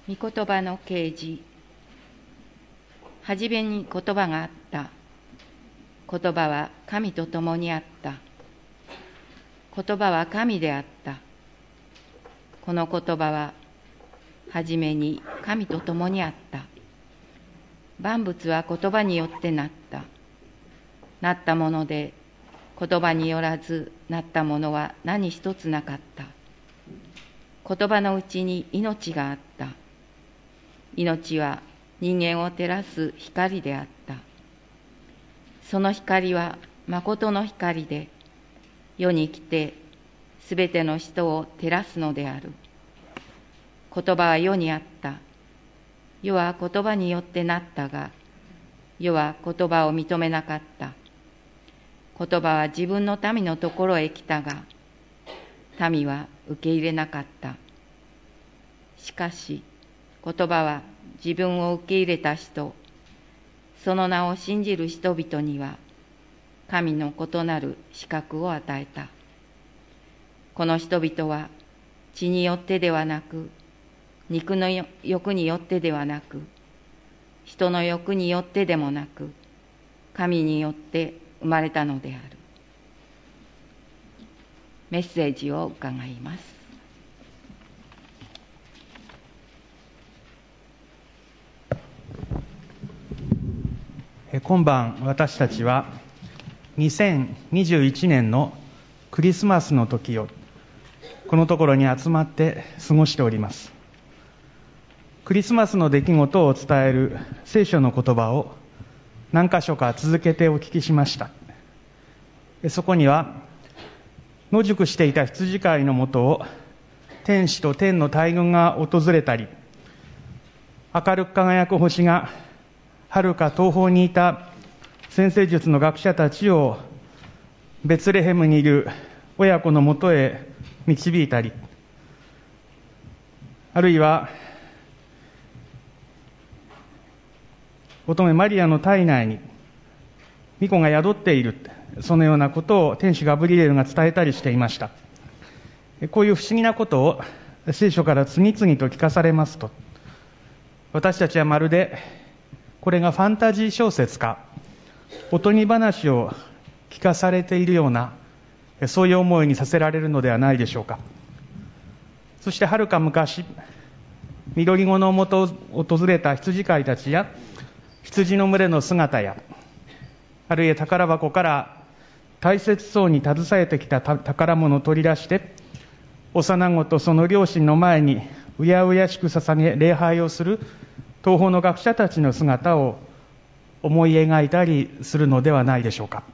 御言葉の啓示。はじめに言葉があった。言葉は神と共にあった。言葉は神であった。この言葉ははじめに神と共にあった。万物は言葉によってなった。なったもので言葉によらずなったものは何一つなかった。言葉のうちに命があった。命は人間を照らす光であった。その光は誠の光で、世に来てすべての人を照らすのである。言葉は世にあった。世は言葉によってなったが、世は言葉を認めなかった。言葉は自分の民のところへ来たが、民は受け入れなかった。しかし、言葉は自分を受け入れた人、その名を信じる人々には、神の異なる資格を与えた。この人々は、血によってではなく、肉の欲によってではなく、人の欲によってでもなく、神によって生まれたのである。メッセージを伺います。 今晩私たちは2021年のクリスマスの時をこのところに集まって過ごしております。クリスマスの出来事を伝える聖書の言葉を何箇所か続けてお聞きしました。そこには野宿していた羊飼いのもとを天使と天の大軍が訪れたり、明るく輝く星が遥か東方にいた占星術の学者たちをベツレヘムにいる親子のもとへ導いたり、あるいは乙女マリアの体内に御子が宿っている、そのようなことを天使ガブリエルが伝えたりしていました。こういう不思議なことを聖書から次々と聞かされますと、私たちはまるでこれがファンタジー小説かおとぎ話を聞かされているような、そういう思いにさせられるのではないでしょうか。そしてはるか昔、緑子のもとを訪れた羊飼いたちや羊の群れの姿や、あるいは宝箱から大切そうに携えてきた宝物を取り出して幼子とその両親の前にうやうやしく捧げ礼拝をする東方の学者たちの姿を思い描いたりするのではないでしょうか。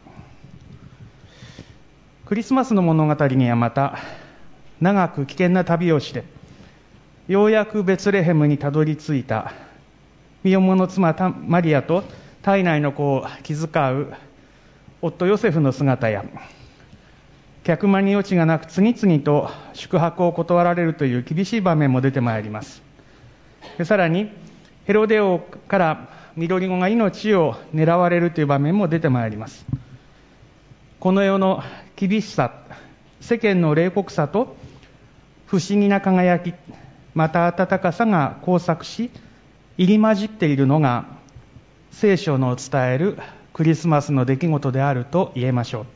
クリスマスの物語にはまた、長く危険な旅をしてようやくベツレヘムにたどり着いた身重の妻マリアと体内の子を気遣う夫ヨセフの姿や、客間に余地がなく次々と宿泊を断られるという厳しい場面も出てまいります。さらにヘロデ王から緑子が命を狙われるという場面も出てまいります。この世の厳しさ、世間の冷酷さと不思議な輝き、また温かさが交錯し入り混じっているのが聖書の伝えるクリスマスの出来事であると言えましょ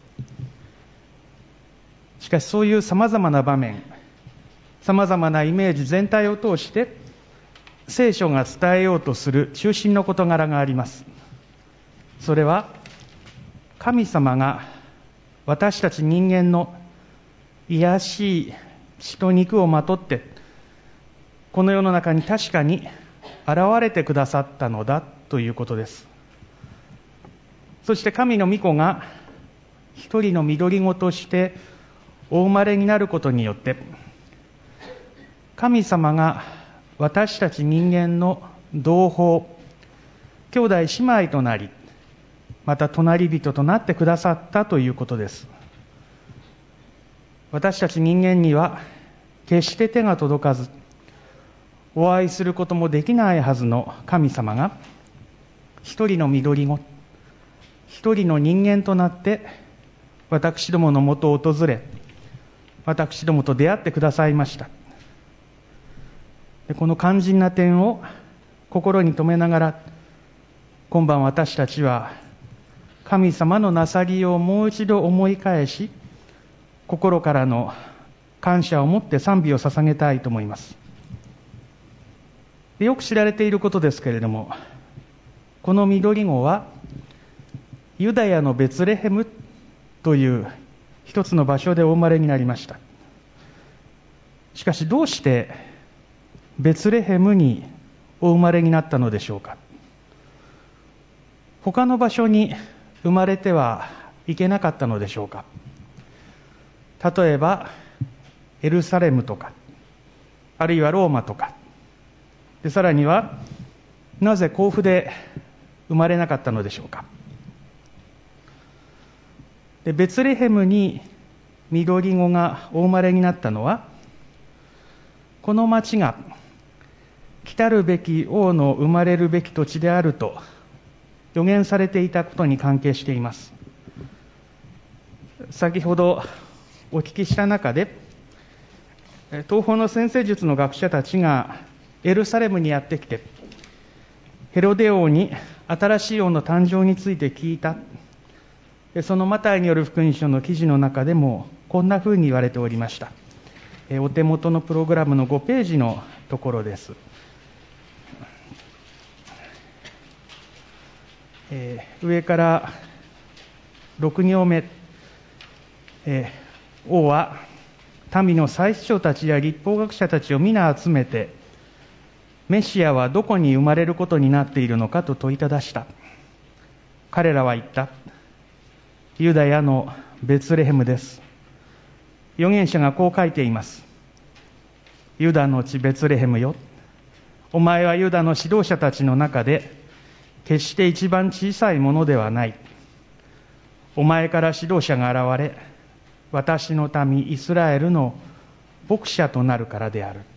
う。しかしそういうさまざまな場面、さまざまなイメージ全体を通して聖書が伝えようとする中心の事柄があります。それは神様が私たち人間の卑しい血と肉をまとってこの世の中に確かに現れてくださったのだということです。そして神の御子が一人の緑子としてお生まれになることによって、神様が私たち人間の同胞、兄弟姉妹となり、また隣人となってくださったということです。私たち人間には決して手が届かず、お会いすることもできないはずの神様が、一人の緑子、一人の人間となって私どものもとを訪れ、私どもと出会ってくださいました。 この肝心な点を心に留めながら、今晩私たちは神様のなさりをもう一度思い返し、心からの感謝を持って賛美を捧げたいと思います。よく知られていることですけれども、この緑子はユダヤのベツレヘムという一つの場所でお生まれになりました。しかしどうしてベツレヘムにお生まれになったのでしょうか。他の場所に生まれてはいけなかったのでしょうか。例えばエルサレムとか、あるいはローマとかで、さらにはなぜ甲府で生まれなかったのでしょうか。で、ベツレヘムに緑子がお生まれになったのは、この町が来たるべき王の生まれるべき土地であると予言されていたことに関係しています。先ほどお聞きした中で、東方の占星術の学者たちがエルサレムにやってきて、ヘロデ王に新しい王の誕生について聞いた。そのマタイによる福音書の記事の中でもこんなふうに言われておりました。お手元のプログラムの5ページのところです。上から6行目、王は民の祭司長たちや律法学者たちを皆集めて、メシアはどこに生まれることになっているのかと問いただした。彼らは言った。ユダヤのベツレヘムです。預言者がこう書いています。ユダの地ベツレヘムよ。お前はユダの指導者たちの中で決して一番小さいものではない。お前から指導者が現れ、私の民イスラエルの牧者となるからである。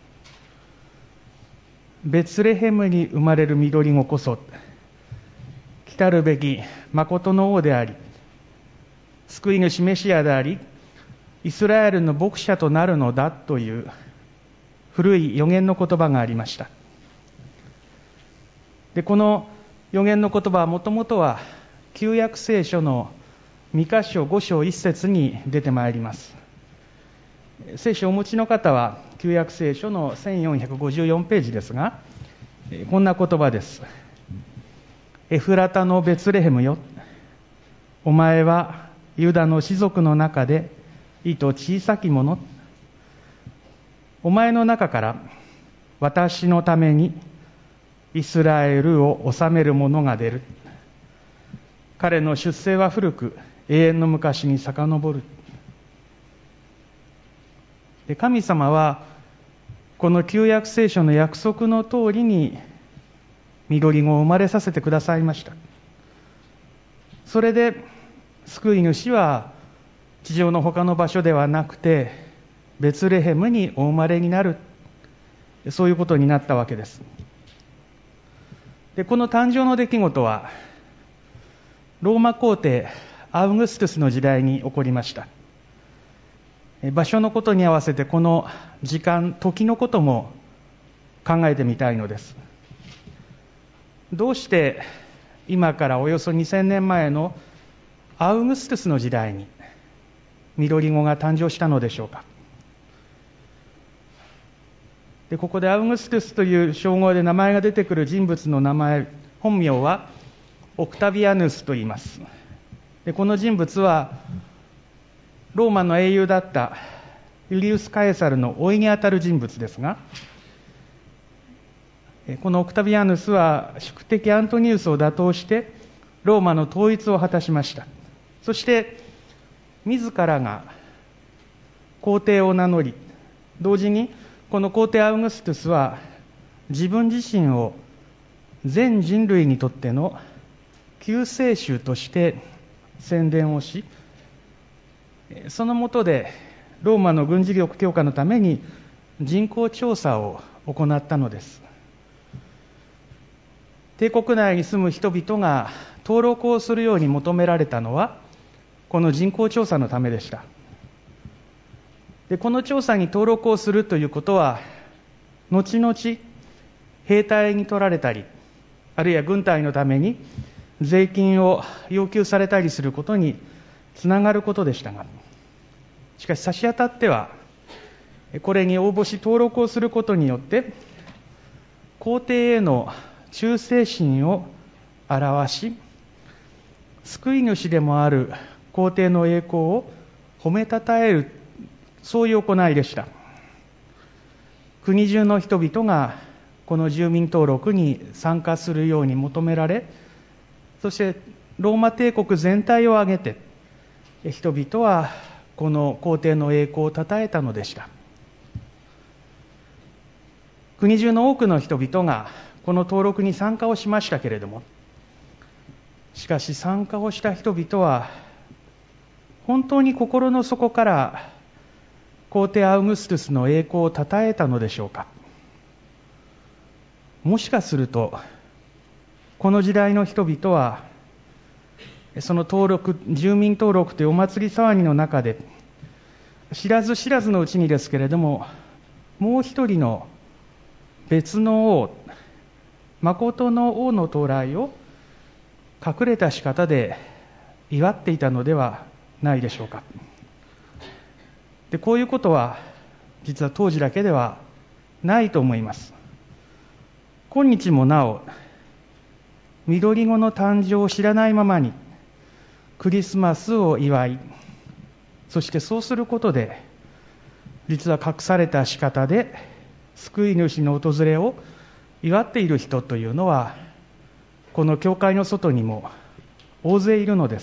ベツレヘムに生まれる緑子こそ、来たるべき誠の王であり、救い主メシアであり、イスラエルの牧者となるのだという古い預言の言葉がありました。で、この預言の言葉はもともとは旧約聖書のミカ書5章1節に出てまいります。聖書をお持ちの方は旧約聖書の1454ページですが、こんな言葉です。エフラタのベツレヘムよ、お前はユダの氏族の中でいと小さきもの、お前の中から私のためにイスラエルを治める者が出る。彼の出生は古く、永遠の昔に遡る。で、神様はこの旧約聖書の約束の通りに緑子を生まれさせてくださいました。それで救い主は地上の他の場所ではなくてベツレヘムにお生まれになる、そういうことになったわけです。で、この誕生の出来事はローマ皇帝アウグストゥスの時代に起こりました。場所のことに合わせてこの時間、時のことも考えてみたいのです。どうして今からおよそ2000年前のアウグストゥスの時代に緑子が誕生したのでしょうか。で、ここでアウグストゥスという称号で名前が出てくる人物の名前、本名はオクタビアヌスと言います。で、この人物はローマの英雄だったユリウス・カエサルの甥にあたる人物ですが、このオクタビアヌスは宿敵アントニウスを打倒してローマの統一を果たしました。そして自らが皇帝を名乗り、同時にこの皇帝アウグストゥスは自分自身を全人類にとっての救世主として宣伝をし、その下でローマの軍事力強化のために人口調査を行ったのです。帝国内に住む人々が登録をするように求められたのはこの人口調査のためでした。で、この調査に登録をするということは後々兵隊に取られたり、あるいは軍隊のために税金を要求されたりすることにつながることでしたが、しかし差し当たっては、これに応募し登録をすることによって皇帝への忠誠心を表し、救い主でもある皇帝の栄光を褒めたたえる、そういう行いでした。国中の人々がこの住民登録に参加するように求められ、そしてローマ帝国全体を挙げて人々はこの皇帝の栄光をたたえたのでした。国中の多くの人々がこの登録に参加をしましたけれども、しかし参加をした人々は本当に心の底から皇帝アウグストゥスの栄光をたたえたのでしょうか。もしかするとこの時代の人々はその住民登録というお祭り騒ぎの中で、知らず知らずのうちにですけれども、もう一人の別の王、誠の王の到来を隠れた仕方で祝っていたのではないでしょうか。で、こういうことは実は当時だけではないと思います。今日もなお、緑子の誕生を知らないままにクリスマスを祝い、そしてそうすることで実は隠された仕方で救い主の訪れを祝っている人というのは、この教会の外にも大勢いるのです。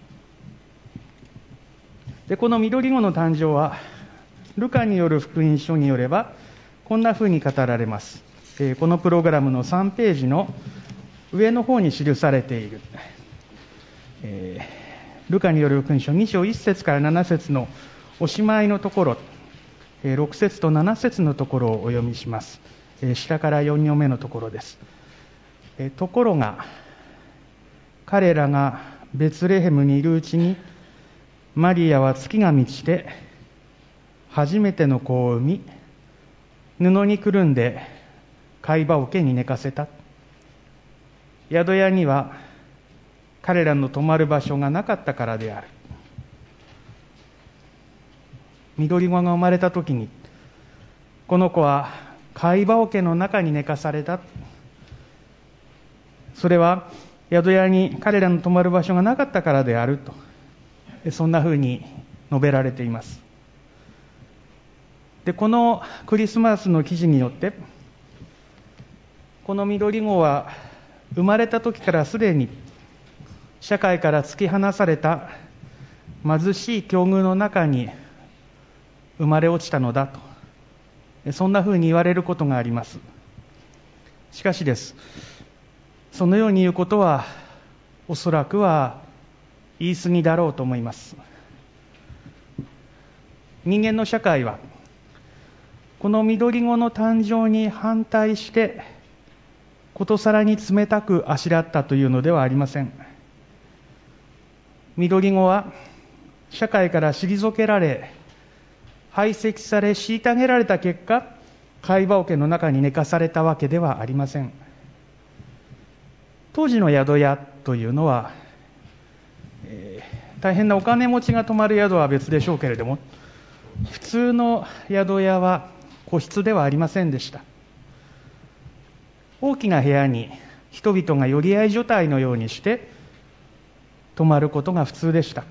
で、この緑子の誕生はルカによる福音書によればこんなふうに語られます。このプログラムの3ページの上の方に記されている、ルカによる福音書2章1節から7節のおしまいのところ、6節と7節のところをお読みします。下から4行目のところです。ところが彼らがベツレヘムにいるうちに、マリアは月が満ちて初めての子を産み、布にくるんで貝羽桶に寝かせた。宿屋には彼らの泊まる場所がなかったからである。緑子が生まれたときに、この子は貝羽桶の中に寝かされた。それは宿屋に彼らの泊まる場所がなかったからであると、そんなふうに述べられています。で、このクリスマスの記事によって、この緑子は生まれた時からすでに社会から突き放された貧しい境遇の中に生まれ落ちたのだと、そんなふうに言われることがあります。しかしです、そのように言うことはおそらくは言い過ぎだろうと思います。人間の社会はこの緑子の誕生に反対してことさらに冷たくあしらったというのではありません。緑子は社会から退けられ、排斥され、虐げられた結果、貝羽桶の中に寝かされたわけではありません。当時の宿屋というのは、大変なお金持ちが泊まる宿は別でしょうけれども、普通の宿屋は個室ではありませんでした。大きな部屋に人々が寄り合い所帯のようにして泊まることが普通でした。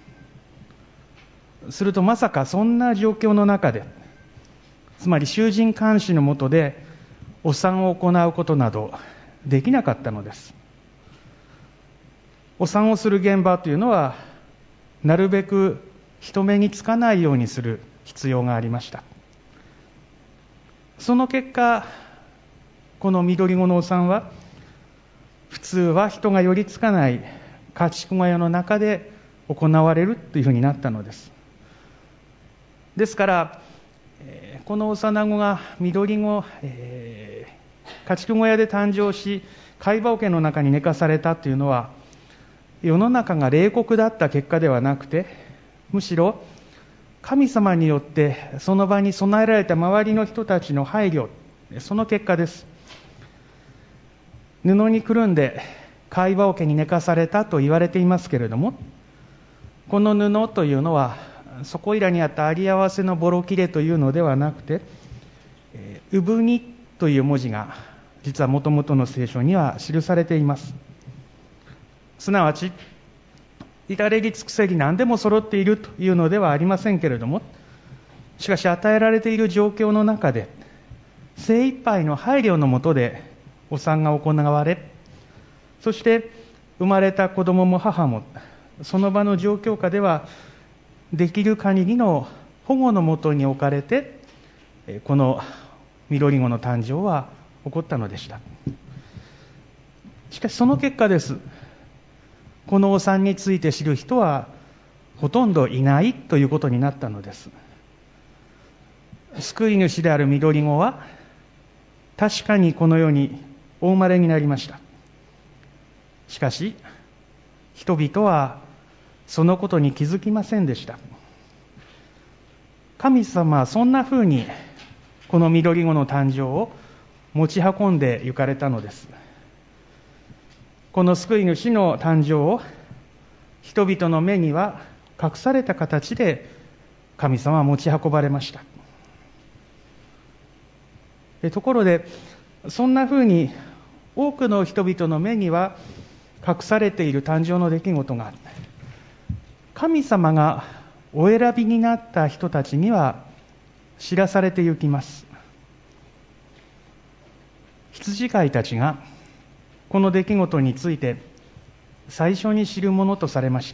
するとまさかそんな状況の中で、つまり囚人監視の下でお産を行うことなどできなかったのです。お産をする現場というのはなるべく人目につかないようにする必要がありました。その結果、この緑子のお産は普通は人が寄りつかない家畜小屋の中で行われるというふうになったのです。ですから、この幼子が緑子、家畜小屋で誕生し、貝羽桶の中に寝かされたというのは、世の中が冷酷だった結果ではなくて、むしろ神様によってその場に備えられた周りの人たちの配慮、その結果です。布にくるんで貝羽桶に寝かされたと言われていますけれども、この布というのはそこいらにあったあり合わせのボロ切れというのではなくて、産にという文字が実はもともとの聖書には記されています。すなわち至れり尽くせり何でも揃っているというのではありませんけれども、しかし与えられている状況の中で精一杯の配慮のもとでお産が行われ、そして生まれた子供も母もその場の状況下ではできる限りの保護のもとに置かれて、この緑子の誕生は起こったのでした。しかしその結果です。このお産について知る人はほとんどいないということになったのです。救い主である緑子は確かにこの世にお生まれになりました。しかし人々はそのことに気づきませんでした。神様はそんなふうにこの緑子の誕生を持ち運んで行かれたのです。この救い主の誕生を人々の目には隠された形で神様は持ち運ばれました。ところでそんなふうに多くの人々の目には隠されている誕生の出来事が、神様がお選びになった人たちには知らされてゆきます。羊飼いたちがこの出来事について最初に知るものとされました。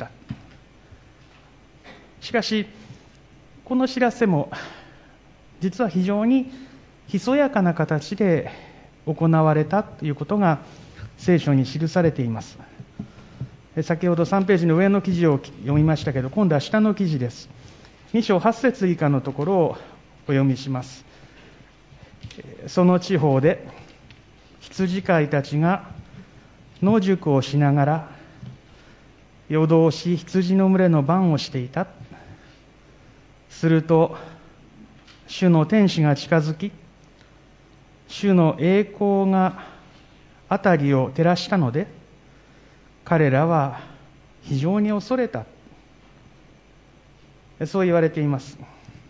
しかしこの知らせも実は非常にひそやかな形で行われたということが聖書に記されています。先ほど3ページの上の記事を読みましたけど、今度は下の記事です。2章8節以下のところをお読みします。その地方で羊飼いたちが野宿をしながら夜通し羊の群れの番をしていた。すると主の天使が近づき、主の栄光が辺りを照らしたので、彼らは非常に恐れた。そう言われています。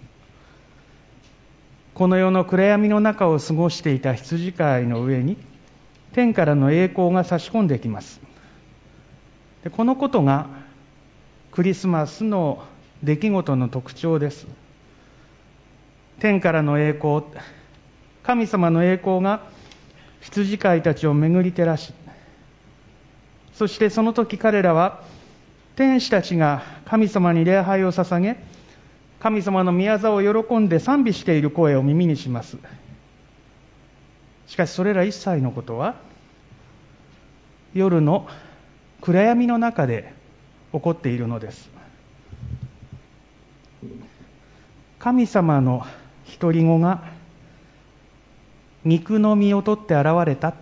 この世の暗闇の中を過ごしていた羊飼いの上に天からの栄光が差し込んできます。でこのことがクリスマスの出来事の特徴です。天からの栄光、神様の栄光が羊飼いたちを巡り照らし、そしてその時彼らは天使たちが神様に礼拝を捧げ、神様の御業を喜んで賛美している声を耳にします。しかしそれら一切のことは夜の暗闇の中で起こっているのです。神様の独り子が肉の身を取って現れた。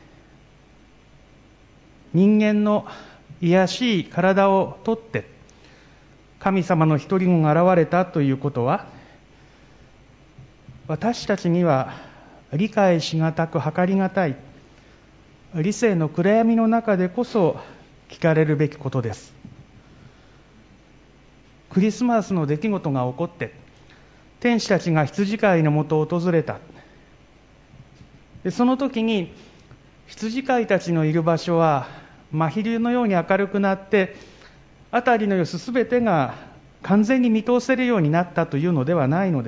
人間の卑しい体を取って神様の独り子が現れたということは、私たちには理解しがたく計りがたい理性の暗闇の中でこそ聞かれるべきことです。クリスマスの出来事が起こって天使たちが羊飼いのもとを訪れた。でその時に羊飼いたちのいる場所は真昼のように明るくなって、辺りの様子すべてが完全に見通せるようになったというのではないのです。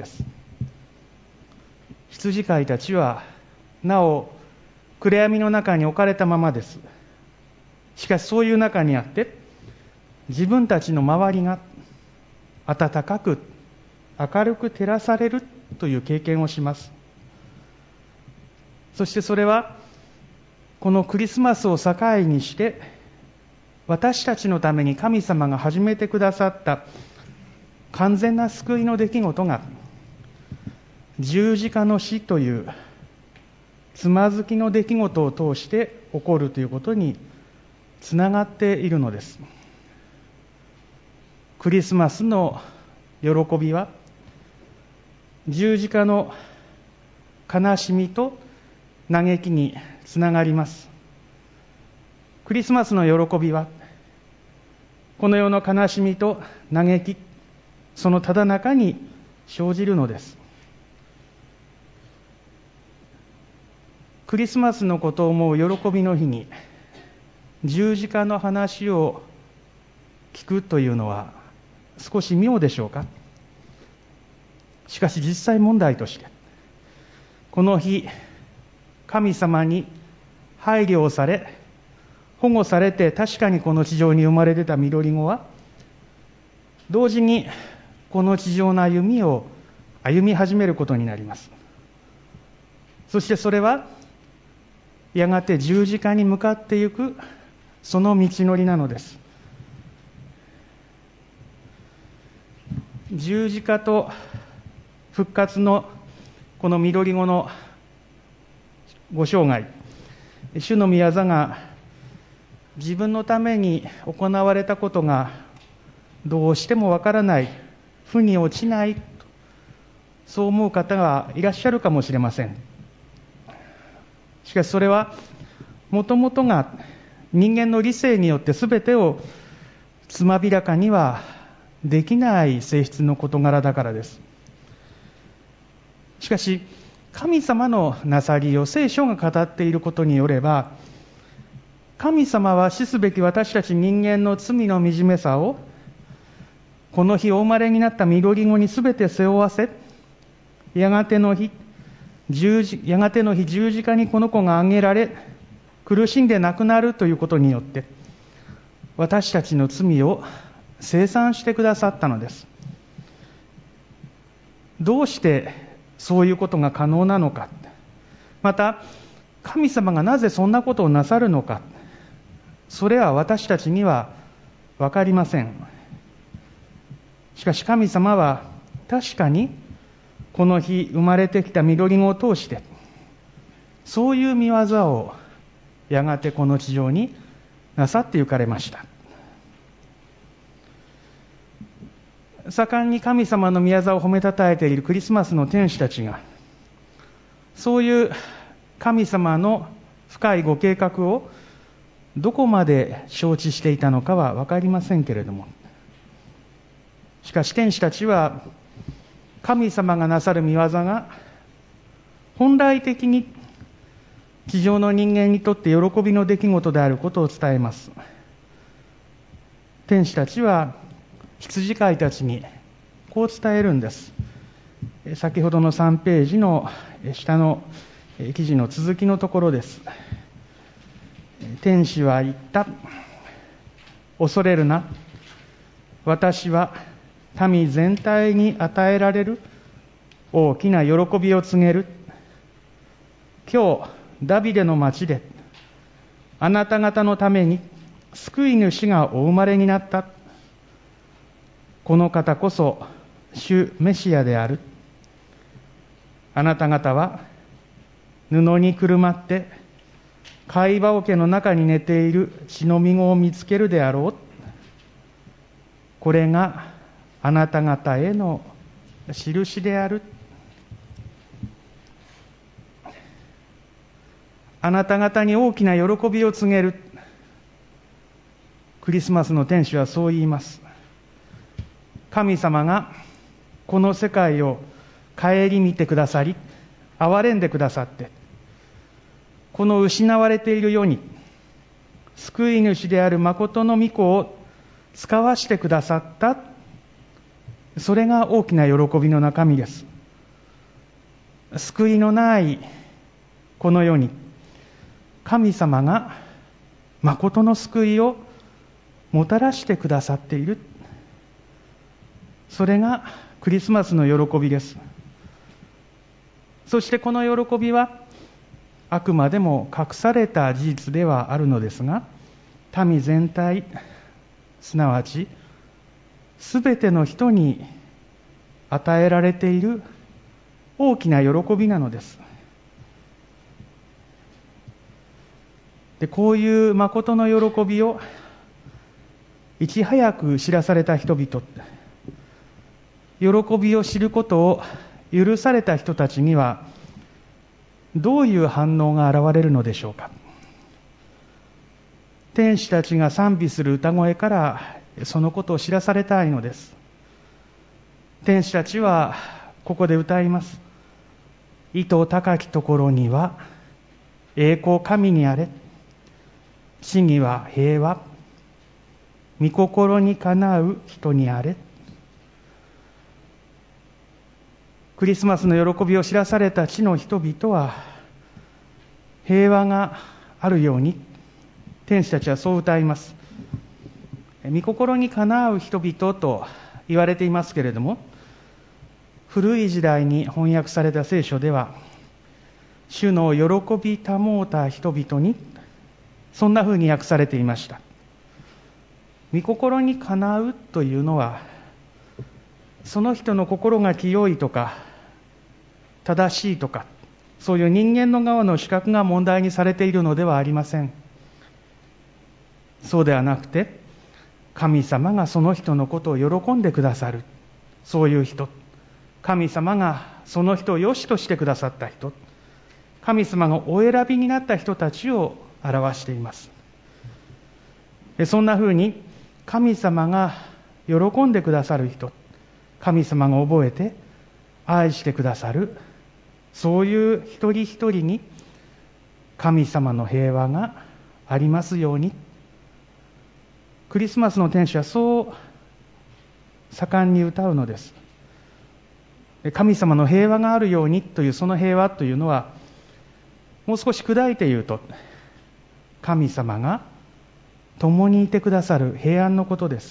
羊飼いたちはなお暗闇の中に置かれたままです。しかしそういう中にあって自分たちの周りが暖かく明るく照らされるという経験をします。そしてそれはこのクリスマスを境にして私たちのために神様が始めてくださった完全な救いの出来事が十字架の死というつまずきの出来事を通して起こるということにつながっているのです。クリスマスの喜びは十字架の悲しみと嘆きにつながります。クリスマスの喜びはこの世の悲しみと嘆き、そのただ中に生じるのです。クリスマスのことを思う喜びの日に十字架の話を聞くというのは少し妙でしょうか。しかし実際問題として、この日神様に配慮をされ保護されて確かにこの地上に生まれ出た緑子は同時にこの地上の歩みを歩み始めることになります。そしてそれはやがて十字架に向かっていくその道のりなのです。十字架と復活のこの緑子のご生涯、主の御業が自分のために行われたことがどうしてもわからない、負に落ちない、そう思う方がいらっしゃるかもしれません。しかしそれはもともとが人間の理性によって全てをつまびらかにはできない性質の事柄だからです。しかし神様のなさりを聖書が語っていることによれば、神様は死すべき私たち人間の罪の惨めさをこの日お生まれになった緑子に全て背負わせ、やがての日十字架にこの子が挙げられ苦しんで亡くなるということによって私たちの罪を清算してくださったのです。どうしてそういうことが可能なのか、また神様がなぜそんなことをなさるのか、それは私たちには分かりません。しかし神様は確かにこの日生まれてきた緑子を通してそういう御業をやがてこの地上になさって行かれました。盛んに神様の御業を褒めたたえているクリスマスの天使たちがそういう神様の深いご計画をどこまで承知していたのかは分かりませんけれども、しかし天使たちは神様がなさる御業が本来的に地上の人間にとって喜びの出来事であることを伝えます。天使たちは羊飼いたちにこう伝えるんです。先ほどの3ページの下の記事の続きのところです。天使は言った。恐れるな。私は民全体に与えられる大きな喜びを告げる。今日ダビデの町であなた方のために救い主がお生まれになった。この方こそ主メシアである。あなた方は布にくるまって貝羽桶の中に寝ている血のみ子を見つけるであろう。これがあなた方への印である。あなた方に大きな喜びを告げる。クリスマスの天使はそう言います。神様がこの世界を顧みてくださり、憐れんでくださって、この失われている世に救い主である誠の御子を使わしてくださった。それが大きな喜びの中身です。救いのないこの世に神様が誠の救いをもたらしてくださっている。それがクリスマスの喜びです。そしてこの喜びはあくまでも隠された事実ではあるのですが、民全体、すなわちすべての人に与えられている大きな喜びなのです。で、こういう誠の喜びをいち早く知らされた人々、 喜びを知ることを許された人たちにはどういう反応が現れるのでしょうか。天使たちが賛美する歌声からそのことを知らされたいのです。天使たちはここで歌います。意図高きところには栄光神にあれ、地には平和、御心にかなう人にあれ。クリスマスの喜びを知らされた地の人々は平和があるように、天使たちはそう歌います。御心にかなう人々と言われていますけれども、古い時代に翻訳された聖書では、主の喜び保った人々に、そんな風に訳されていました。御心にかなうというのは、その人の心が清いとか正しいとか、そういう人間の側の資格が問題にされているのではありません。そうではなくて、神様がその人のことを喜んでくださる、そういう人、神様がその人を良しとしてくださった人、神様がお選びになった人たちを表しています。そんな風に神様が喜んでくださる人、神様が覚えて愛してくださる、そういう一人一人に神様の平和がありますように。クリスマスの天使はそう盛んに歌うのです。神様の平和があるようにという、その平和というのは、もう少し砕いて言うと、神様が共にいてくださる平安のことです。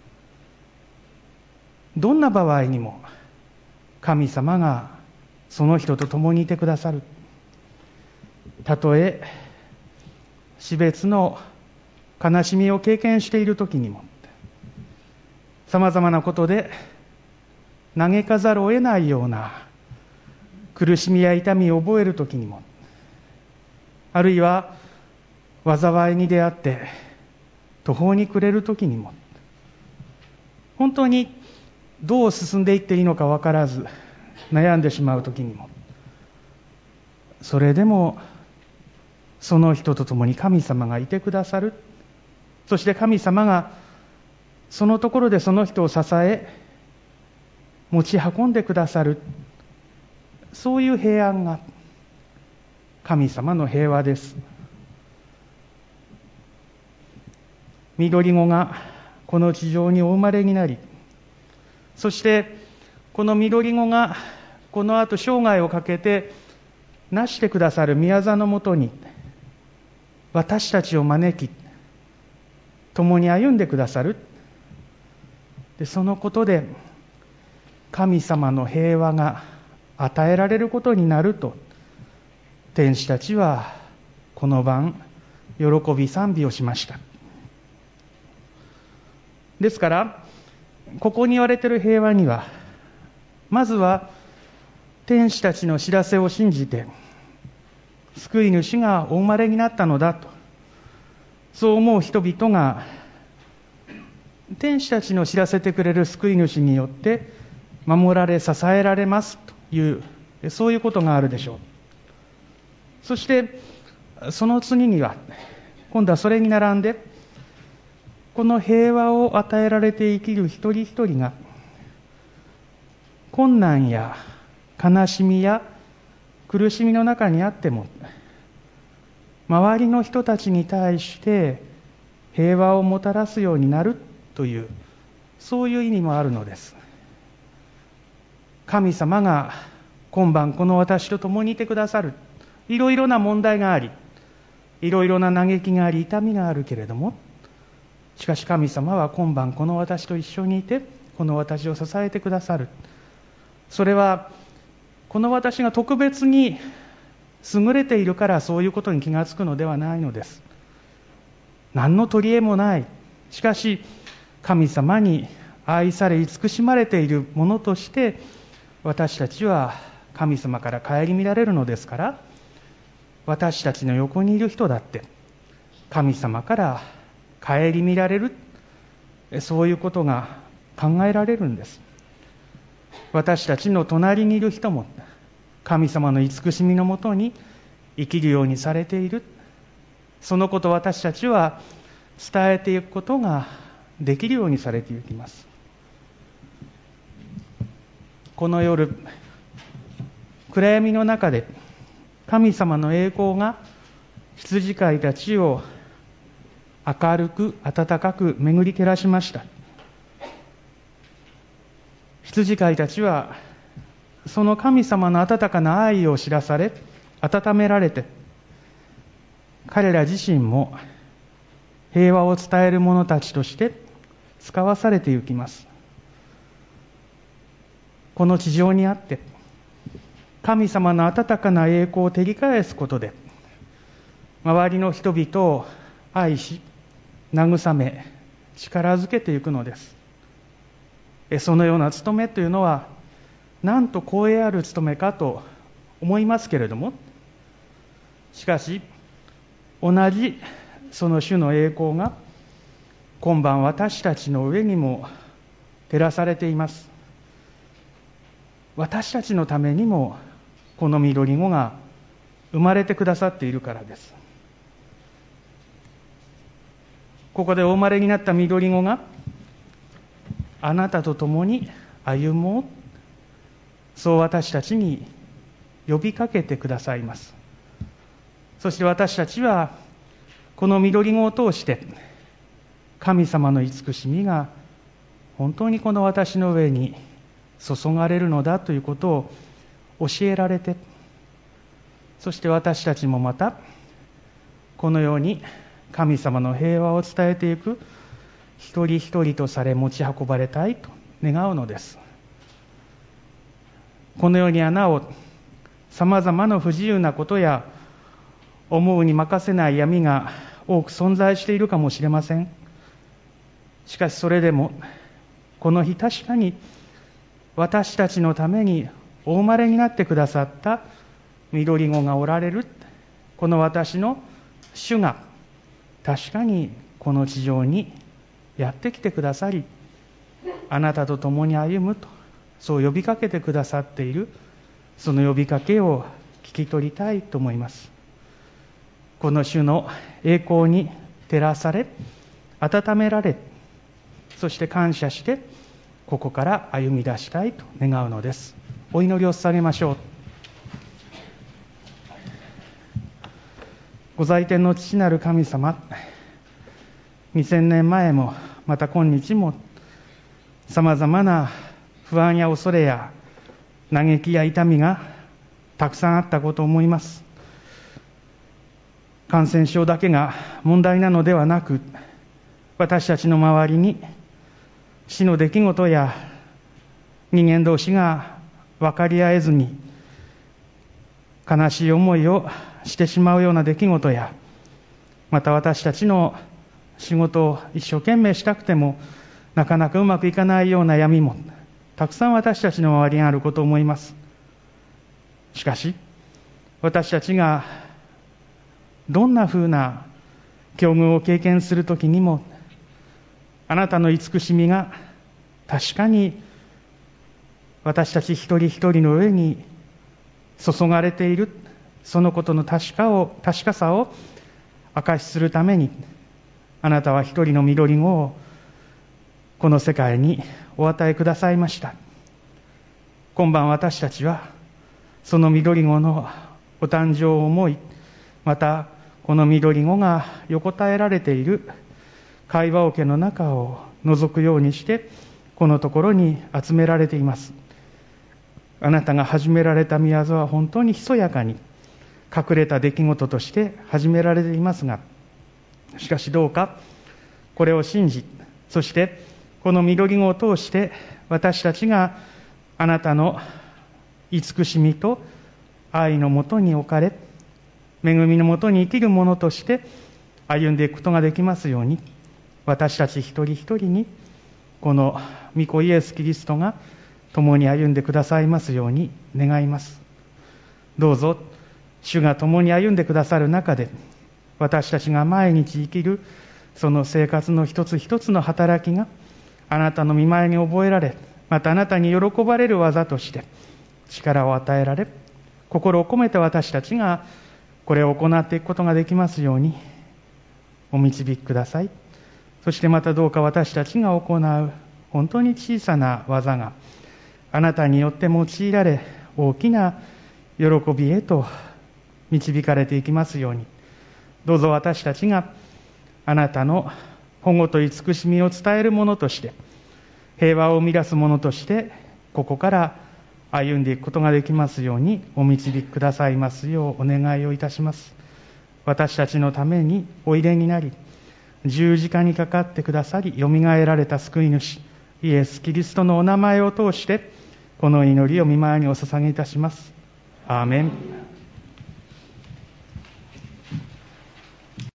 どんな場合にも神様がその人と共にいてくださる。たとえ死別の悲しみを経験しているときにも、さまざまなことで嘆かざるを得ないような苦しみや痛みを覚えるときにも、あるいは災いに出会って途方に暮れるときにも、本当にどう進んでいっていいのか分からず悩んでしまうときにも、それでもその人と共に神様がいてくださる。そして神様がそのところでその人を支え持ち運んでくださる、そういう平安が神様の平和です。緑子がこの地上にお生まれになり、そしてこの緑子がこの後生涯をかけてなしてくださる宮座のもとに私たちを招き、共に歩んでくださる。で、そのことで神様の平和が与えられることになると、天使たちはこの晩喜び賛美をしました。ですからここに言われている平和には、まずは天使たちの知らせを信じて救い主がお生まれになったのだと、そう思う人々が天使たちの知らせてくれる救い主によって守られ支えられますという、そういうことがあるでしょう。そしてその次には、今度はそれに並んで、この平和を与えられて生きる一人一人が困難や悲しみや苦しみの中にあっても、周りの人たちに対して平和をもたらすようになるという、そういう意味もあるのです。神様が今晩この私と共にいてくださる。いろいろな問題があり、いろいろな嘆きがあり、痛みがあるけれども、しかし神様は今晩この私と一緒にいて、この私を支えてくださる。それはこの私が特別に優れているからそういうことに気がつくのではないのです。何の取り柄もない。しかし神様に愛され慈しまれているものとして私たちは神様から顧みられるのですから、私たちの横にいる人だって神様から顧みられる、そういうことが考えられるんです。 私たちの隣にいる人も神様の慈しみのもとに生きるようにされている。そのことを私たちは伝えていくことができるようにされていきます。この夜、暗闇の中で神様の栄光が羊飼いたちを明るく温かく巡り照らしました。羊飼いたちはその神様の温かな愛を知らされ、温められて、彼ら自身も平和を伝える者たちとして使わされていきます。この地上にあって神様の温かな栄光を照り返すことで、周りの人々を愛し慰め力づけていくのです。そのような務めというのはなんと光栄ある務めかと思いますけれども、しかし同じその主の栄光が今晩私たちの上にも照らされています。私たちのためにもこの緑子が生まれてくださっているからです。ここでお生まれになった緑子があなたと共に歩もう、そう私たちに呼びかけてくださいます。そして私たちはこの緑子を通して神様の慈しみが本当にこの私の上に注がれるのだということを教えられて、そして私たちもまたこのように神様の平和を伝えていく一人一人とされ持ち運ばれたいと願うのです。このようになおさまざまな不自由なことや思うに任せない闇が多く存在しているかもしれません。しかしそれでもこの日確かに私たちのためにお生まれになってくださった緑子がおられる、この私の主が確かにこの地上にやってきてくださり、あなたと共に歩むとそう呼びかけてくださっている、その呼びかけを聞き取りたいと思います。この主の栄光に照らされ、温められ、そして感謝してここから歩み出したいと願うのです。お祈りを捧げましょう。ご在天の父なる神様、2000年前もまた今日もさまざまな不安や恐れや嘆きや痛みがたくさんあったことを思います。感染症だけが問題なのではなく、私たちの周りに死の出来事や人間同士が分かり合えずに悲しい思いをしてしまうような出来事や、また私たちの仕事を一生懸命したくてもなかなかうまくいかないような闇もたくさん私たちの周りにあることを思います。しかし私たちがどんなふうな境遇を経験するときにも、あなたの慈しみが確かに私たち一人一人の上に注がれている、そのことの確かさを証しするために、あなたは一人の緑子をこの世界にお与えくださいました。今晩私たちはその緑子のお誕生を思い、またこの緑子が横たえられている会話桶の中を覗くようにしてこのところに集められています。あなたが始められた宮沢は本当にひそやかに隠れた出来事として始められていますが、しかしどうかこれを信じ、そしてこの緑子を通して私たちがあなたの慈しみと愛のもとに置かれ、恵みのもとに生きる者として歩んでいくことができますように、私たち一人一人にこの御子イエス・キリストが共に歩んでくださいますように願います。どうぞ主が共に歩んでくださる中で、私たちが毎日生きるその生活の一つ一つの働きがあなたの御前に覚えられ、 またあなたに喜ばれる技として力を与えられ、心を込めて私たちがこれを行っていくことができますようにお導きください。そしてまたどうか私たちが行う本当に小さな技があなたによって用いられ、大きな喜びへと導かれていきますように、どうぞ私たちがあなたの保護と慈しみを伝えるものとして、平和を生み出すものとして、ここから歩んでいくことができますようにお導きくださいますようお願いをいたします。私たちのためにおいでになり、十字架にかかってくださり、よみがえられた救い主イエス・キリストのお名前を通してこの祈りを御前にお捧げいたします。アーメン。